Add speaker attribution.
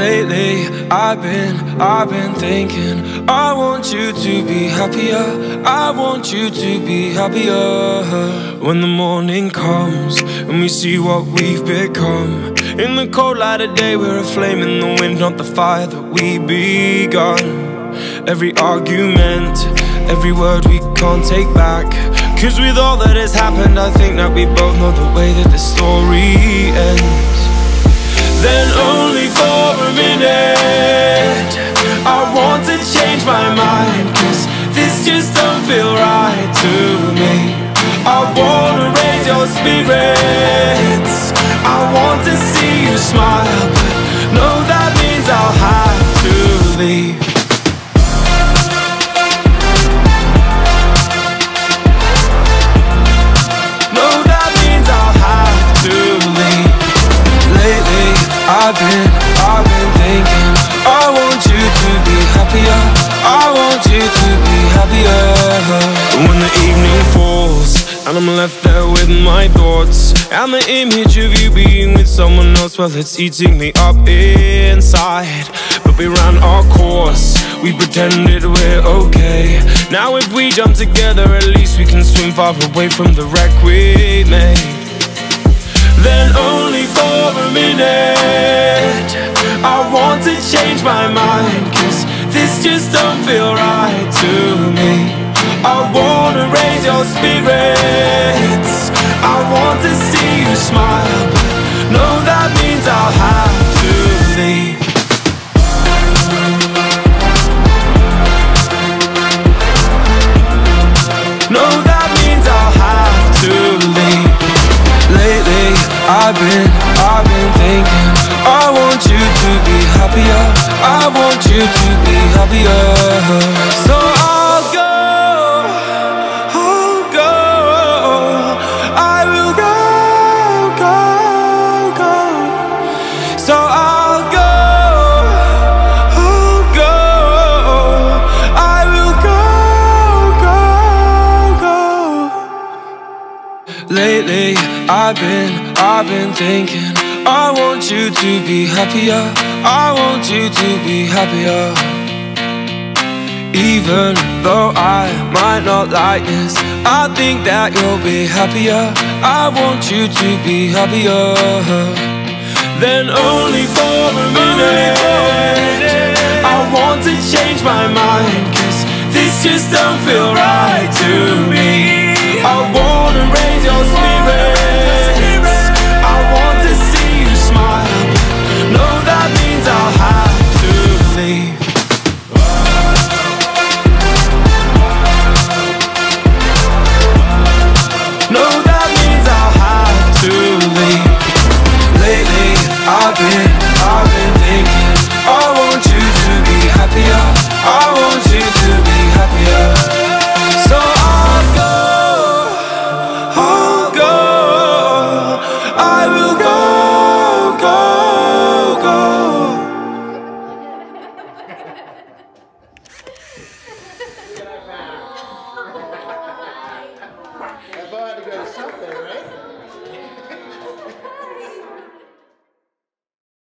Speaker 1: Lately, I've been thinking I want you to be happier, I want you to be happier. When the morning comes and we see what we've become, in the cold light of day we're a flame in the wind, not the fire that we begun. Every argument, every word we can't take back, 'cause with all that has happened I think that we both know the way that the story ends. Then only for a minute I want to change my mind, 'cause this just don't feel right to me. I wanna raise your spirits, I want to see you smile, but no, that means I'll have to leave. No, that means I'll have to leave. Lately, I've been thinking I want you to be happier, I want you to be happier. When the evening falls and I'm left there with my thoughts, and the image of you being with someone else, well, it's eating me up inside. But we ran our course, we pretended we're okay. Now if we jump together, at least we can swim far away from the wreck we made. Then only for a minute I want to change my mind, 'cause this just don't feel right to me. I wanna raise your spirits, I want to see you smile, but no, that means I'll have to leave. No, that means I'll have to leave. Lately, I've been thinking I want you to be happier, I want you to be happier. So I'll go, I will go. So I'll go, I will go. Lately, I've been thinking I want you to be happier, I want you to be happier. Even though I might not like this, I think that you'll be happier, I want you to be happier. Then only for a minute I want to change my mind, 'cause this just don't feel right.